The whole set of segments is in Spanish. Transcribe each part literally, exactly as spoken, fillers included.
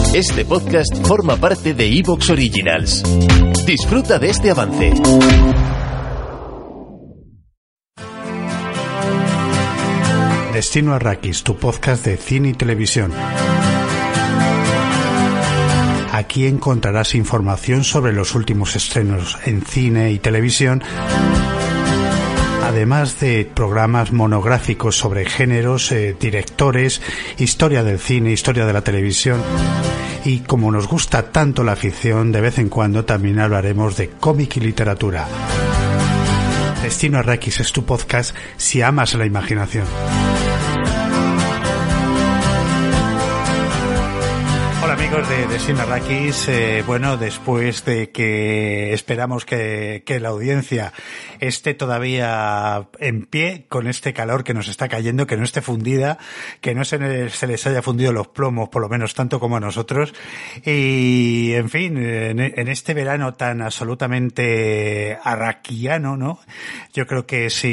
Este podcast forma parte de iVoox Originals. Disfruta de este avance. Destino Arrakis, tu podcast de cine y televisión. Aquí encontrarás información sobre los últimos estrenos en cine y televisión, además de programas monográficos sobre géneros, eh, directores, historia del cine, historia de la televisión. Y como nos gusta tanto la ficción, de vez en cuando también hablaremos de cómic y literatura. Destino Arrakis es tu podcast si amas la imaginación. Hola amigos de Destino Arrakis, eh, bueno, después de que esperamos que, que la audiencia esté todavía en pie con este calor que nos está cayendo, que no esté fundida, que no se, se les haya fundido los plomos, por lo menos tanto como a nosotros, y en fin, en, en este verano tan absolutamente arraquiano, ¿no? Yo creo que si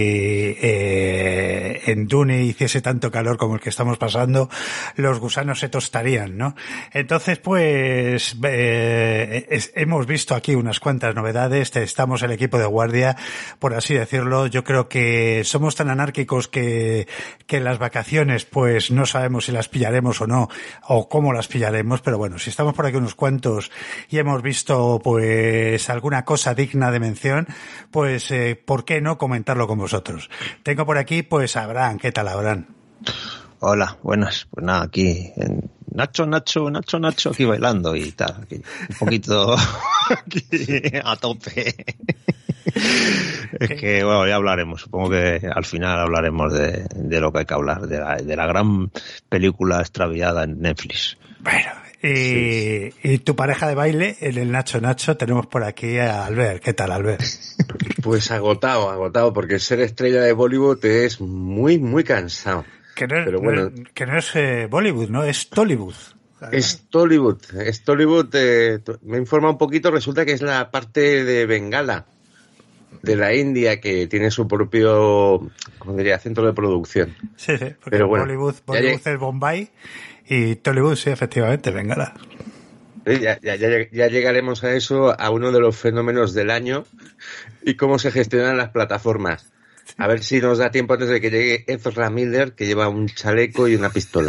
eh, en Dune hiciese tanto calor como el que estamos pasando, los gusanos se tostarían, ¿no? Entonces, pues, eh, es, hemos visto aquí unas cuantas novedades, estamos el equipo de guardia, por así decirlo. Yo creo que somos tan anárquicos que, que en las vacaciones, pues, no sabemos si las pillaremos o no, o cómo las pillaremos, pero bueno, si estamos por aquí unos cuantos y hemos visto, pues, alguna cosa digna de mención, pues, eh, ¿por qué no comentarlo con vosotros? Tengo por aquí, pues, a Abraham. ¿Qué tal, Abraham? Hola, buenas. Pues nada, aquí en Nacho, Nacho, Nacho, Nacho, aquí bailando y tal, aquí, un poquito aquí, a tope. Es que, bueno, ya hablaremos, supongo que al final hablaremos de, de lo que hay que hablar, de la, de la gran película extraviada en Netflix. Bueno, y, sí. Y tu pareja de baile, en el Nacho Nacho, tenemos por aquí a Albert. ¿Qué tal, Albert? Pues agotado, agotado, porque ser estrella de Bollywood es muy, muy cansado. Que no es, Pero bueno, no es, que no es eh, Bollywood, ¿no? Es Tollywood. Es Tollywood. Es Tollywood. Eh, me informa un poquito, resulta que es la parte de Bengala, de la India, que tiene su propio, ¿cómo diría?, centro de producción. Sí, sí, porque Pero bueno, Bollywood, Bollywood es Bombay y Tollywood, sí, efectivamente, Bengala. Ya, ya, ya, ya llegaremos a eso, a uno de los fenómenos del año y cómo se gestionan las plataformas. A ver si nos da tiempo antes de que llegue Ezra Miller, que lleva un chaleco y una pistola.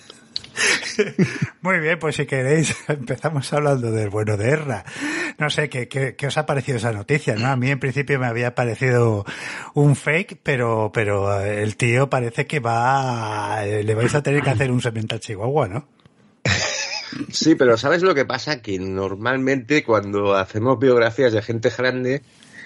Muy bien, pues si queréis empezamos hablando del bueno de Ezra. No sé, ¿qué, qué, qué os ha parecido esa noticia, ¿no? A mí en principio me había parecido un fake, pero pero el tío parece que va... Le vais a tener que hacer un semental chihuahua, ¿no? Sí, pero ¿sabes lo que pasa? Que normalmente cuando hacemos biografías de gente grande,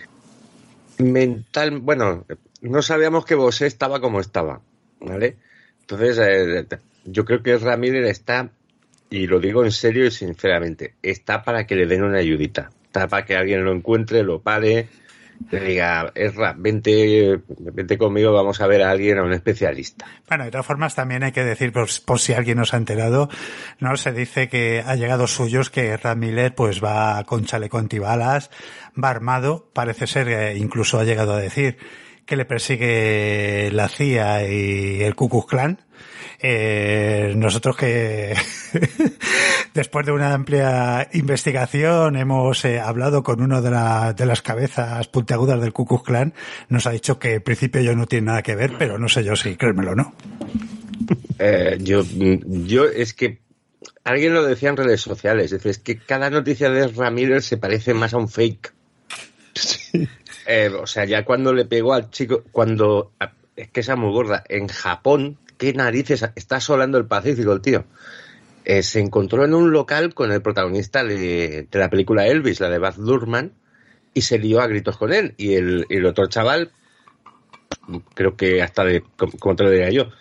mental, bueno, no sabíamos que Bosé estaba como estaba, ¿vale? Entonces, eh, yo creo que Ramírez está, y lo digo en serio y sinceramente, está para que le den una ayudita, está para que alguien lo encuentre, lo pare, le diga, Ezra, vente, vente conmigo, vamos a ver a alguien, a un especialista. Bueno, de todas formas también hay que decir, por, por si alguien no se ha enterado, no se dice que ha llegado suyos que Ezra Miller pues va con chaleco antibalas, va armado, parece ser, eh, incluso ha llegado a decir que le persigue la C I A y el Ku Klux Klan. Eh, nosotros que después de una amplia investigación hemos eh, hablado con uno de, la, de las cabezas puntiagudas del Ku Klux Klan, nos ha dicho que en principio yo no tiene nada que ver, pero no sé yo si créemelo o no. Eh, yo, yo es que alguien lo decía en redes sociales, es decir, es que cada noticia de Ramírez se parece más a un fake. Sí. Eh, o sea, ya cuando le pegó al chico, cuando, es que esa muy gorda, en Japón, qué narices, está asolando el Pacífico el tío. Eh, se encontró en un local con el protagonista de, de la película Elvis, la de Baz Luhrmann, y se lió a gritos con él. Y el, el otro chaval, creo que hasta de, como te lo diría yo,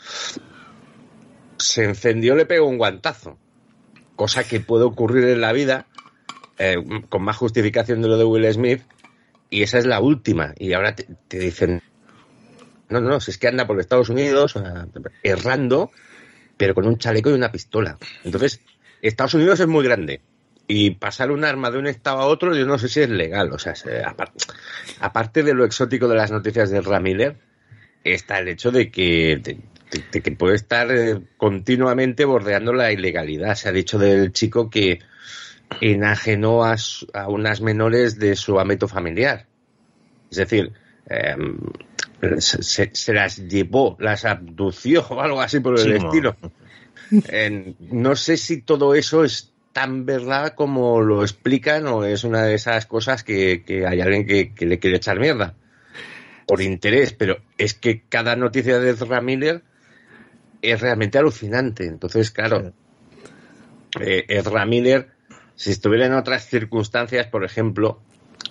se encendió, le pegó un guantazo. Cosa que puede ocurrir en la vida, eh, con más justificación de lo de Will Smith, y esa es la última. Y ahora te, te dicen, no, no, no, si es que anda por Estados Unidos errando, pero con un chaleco y una pistola. Entonces, Estados Unidos es muy grande. Y pasar un arma de un estado a otro, yo no sé si es legal. O sea, aparte, aparte de lo exótico de las noticias de Ezra Miller, está el hecho de que, de, de, de que puede estar eh, continuamente bordeando la ilegalidad. Se ha dicho del chico que enajenó a, su, a unas menores de su ámbito familiar. Es decir, eh, se, se las llevó, las abdució o algo así por el sí, estilo. Eh, no sé si todo eso es tan verdad como lo explican o es una de esas cosas que, que hay alguien que, que le quiere echar mierda por interés, pero es que cada noticia de Ezra Miller es realmente alucinante. Entonces, claro, eh, Ezra Miller, si estuviera en otras circunstancias, por ejemplo,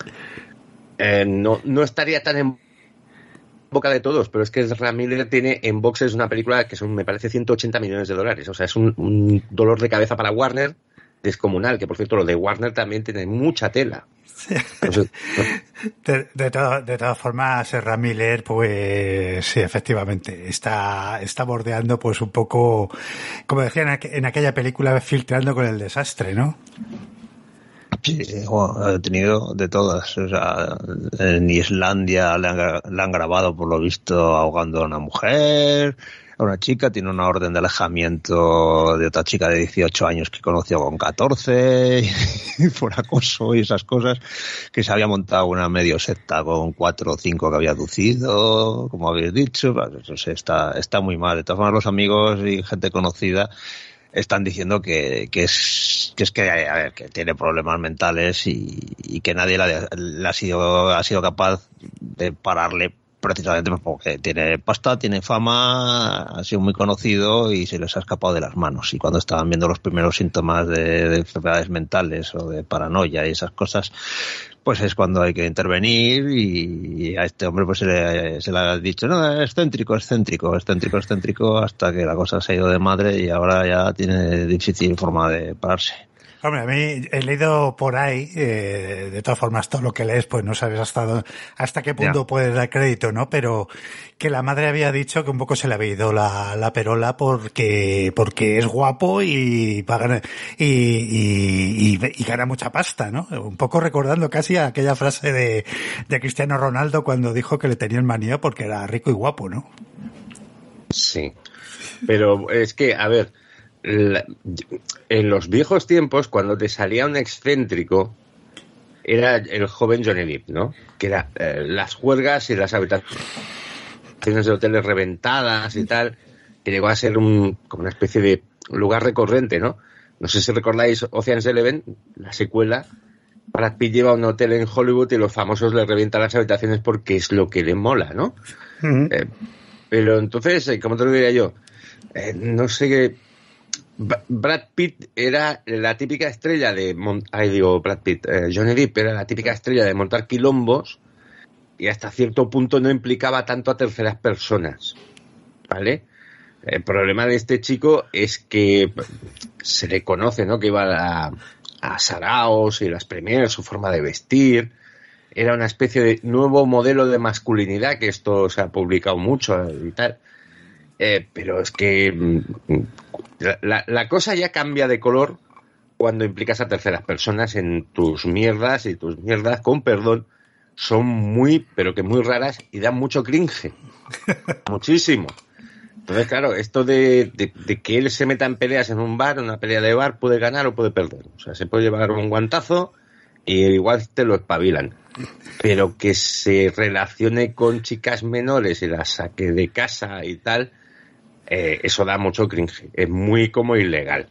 eh, no, no estaría tan en boca de todos, pero es que Ezra Miller tiene en boxes una película que son, me parece, ciento ochenta millones de dólares. O sea, es un, un dolor de cabeza para Warner descomunal, que por cierto lo de Warner también tiene mucha tela. Sí. Entonces, ¿no? de, de, to, de todas formas, Ezra Miller, pues sí, efectivamente, está, está bordeando pues un poco, como decía en, aqu en aquella película, filtrando con el desastre, ¿no? Sí, bueno, ha tenido de todas. O sea, en Islandia le han, le han grabado, por lo visto, ahogando a una mujer, a una chica. Tiene una orden de alejamiento de otra chica de dieciocho años que conoció con catorce, y por acoso y esas cosas, que se había montado una medio secta con cuatro o cinco que había aducido, como habéis dicho. Pues, no sé, está, está muy mal. De todas formas, los amigos y gente conocida están diciendo que, que es que es que, a ver, que tiene problemas mentales y, y que nadie le ha, le ha sido ha sido capaz de pararle, precisamente porque tiene pasta, tiene fama, ha sido muy conocido y se les ha escapado de las manos. Y cuando estaban viendo los primeros síntomas de, de enfermedades mentales o de paranoia y esas cosas, pues es cuando hay que intervenir, y a este hombre pues se le, se le ha dicho, no, excéntrico, excéntrico, excéntrico, excéntrico, hasta que la cosa se ha ido de madre y ahora ya tiene difícil forma de pararse. Hombre, a mí he leído por ahí, eh, de todas formas todo lo que lees pues no sabes hasta hasta qué punto yeah. puedes dar crédito, ¿no? Pero que la madre había dicho que un poco se le había ido la, la perola porque porque es guapo y paga, y, y, y, y gana mucha pasta, ¿no? Un poco recordando casi aquella frase de, de Cristiano Ronaldo cuando dijo que le tenían manía porque era rico y guapo, ¿no? Sí, pero es que, a ver, La, en los viejos tiempos, cuando te salía un excéntrico, era el joven Johnny Depp, ¿no? Que era eh, las juergas y las habitaciones de hoteles reventadas y tal, que llegó a ser un, como una especie de lugar recurrente, ¿no? No sé si recordáis Ocean's Eleven, la secuela. Brad Pitt lleva a un hotel en Hollywood y los famosos le revientan las habitaciones porque es lo que le mola, ¿no? Uh-huh. eh, pero entonces, ¿cómo te lo diría yo? Eh, no sé qué. Brad Pitt era la típica estrella de mont Ay, digo, Brad Pitt, eh, Johnny Depp era la típica estrella de montar quilombos y hasta cierto punto no implicaba tanto a terceras personas, ¿vale? El problema de este chico es que se le conoce, ¿no? Que iba a, a saraos y las premiers, su forma de vestir, era una especie de nuevo modelo de masculinidad, que esto se ha publicado mucho y tal. Eh, pero es que la, la, la cosa ya cambia de color cuando implicas a terceras personas en tus mierdas, y tus mierdas, con perdón, son muy, pero que muy raras y dan mucho cringe. Muchísimo. Entonces, claro, esto de, de, de que él se meta en peleas en un bar, en una pelea de bar, puede ganar o puede perder. O sea, se puede llevar un guantazo y igual te lo espabilan. Pero que se relacione con chicas menores y las saque de casa y tal, Eh, eso da mucho cringe, es muy como ilegal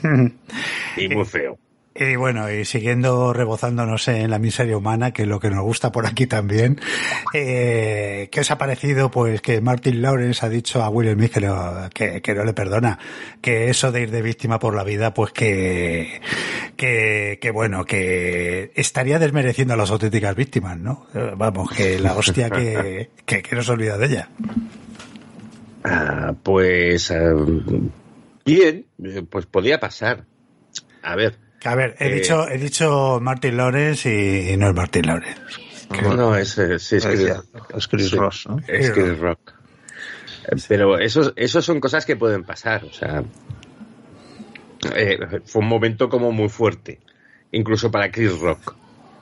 y muy feo. Y bueno, y siguiendo rebozándonos en la miseria humana, que es lo que nos gusta por aquí también, eh, ¿qué os ha parecido pues que Martin Lawrence ha dicho a Will Smith que, lo, que, que no le perdona, que eso de ir de víctima por la vida, pues que, que, que bueno, que estaría desmereciendo a las auténticas víctimas, ¿no? Vamos, que la hostia que, que, que no se olvida de ella. Ah, pues uh, bien, pues podía pasar. A ver. A ver, he eh, dicho he dicho Martin Lawrence y, y no es Martin Lawrence. No, no, es, es, es, Chris, es Chris sí, Rock, ¿no? Es Chris Rock. Pero esos, esos son cosas que pueden pasar. O sea, eh, fue un momento como muy fuerte, incluso para Chris Rock.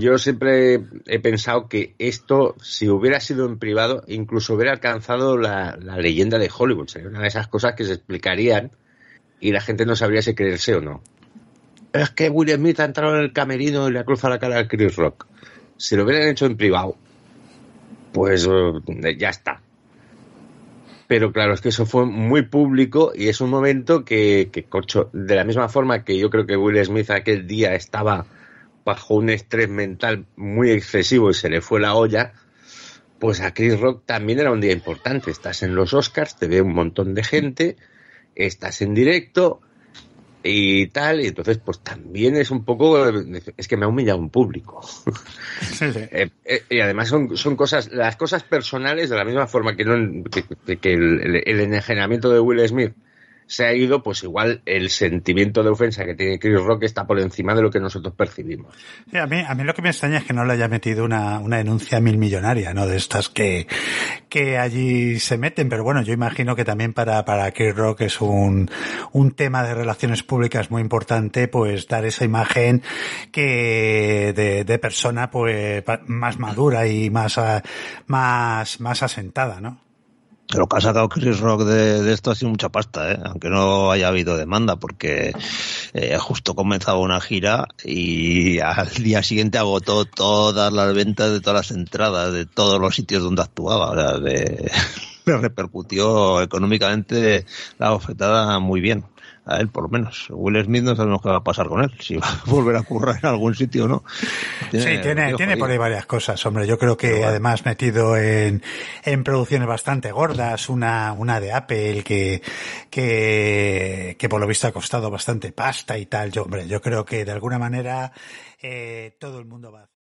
yo siempre he pensado que esto, si hubiera sido en privado, incluso hubiera alcanzado la, la leyenda de Hollywood. Sería una de esas cosas que se explicarían y la gente no sabría si creerse o no. Es que Will Smith ha entrado en el camerino y le ha cruzado la cara a Chris Rock. Si lo hubieran hecho en privado, pues uh, ya está. Pero claro, es que eso fue muy público y es un momento que, que, cocho, de la misma forma que yo creo que Will Smith aquel día estaba bajo un estrés mental muy excesivo y se le fue la olla, pues a Chris Rock también era un día importante. Estás en los Oscars, te ve un montón de gente, estás en directo y tal, y entonces pues también es un poco, es que me ha humillado un público. Sí, sí. eh, eh, y además son, son cosas, las cosas personales, de la misma forma que, no, que, que el, el enajenamiento de Will Smith se ha ido, pues igual el sentimiento de ofensa que tiene Chris Rock está por encima de lo que nosotros percibimos. Sí, a mí, a mí lo que me extraña es que no le haya metido una, una denuncia mil millonaria, ¿no? De estas que, que allí se meten, pero bueno, yo imagino que también para, para Chris Rock es un, un tema de relaciones públicas muy importante, pues dar esa imagen que, de, de persona, pues, más madura y más, más, más asentada, ¿no? Lo que ha sacado Chris Rock de, de esto ha sido mucha pasta, ¿eh? Aunque no haya habido demanda, porque eh, justo comenzaba una gira y al día siguiente agotó todas las ventas de todas las entradas de todos los sitios donde actuaba. O sea, de, le repercutió económicamente la ofertada muy bien. A él, por lo menos. Will Smith no sabemos qué va a pasar con él, si va a volver a currar en algún sitio o no. Tiene, sí, tiene, tiene por ahí varias cosas, hombre. Yo creo que bueno, además metido en, en producciones bastante gordas, una, una de Apple que, que, que por lo visto ha costado bastante pasta y tal. Yo, hombre, yo creo que de alguna manera eh, todo el mundo va.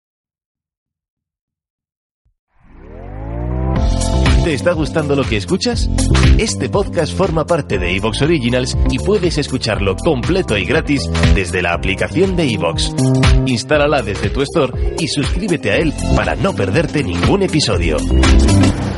¿Te está gustando lo que escuchas? Este podcast forma parte de iVoox Originals y puedes escucharlo completo y gratis desde la aplicación de iVoox. Instálala desde tu store y suscríbete a él para no perderte ningún episodio.